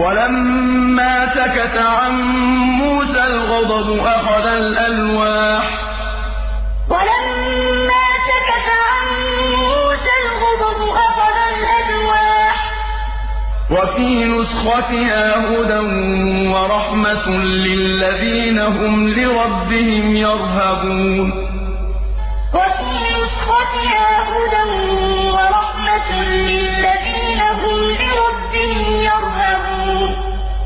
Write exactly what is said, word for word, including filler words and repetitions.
ولما سكت عن موسى الغضب أخذ الألواح ولما سكت عن موسى الغضب أخذ الألواح وفي نسختها هدى ورحمة للذين هم لربهم يرهبون وفي نسختها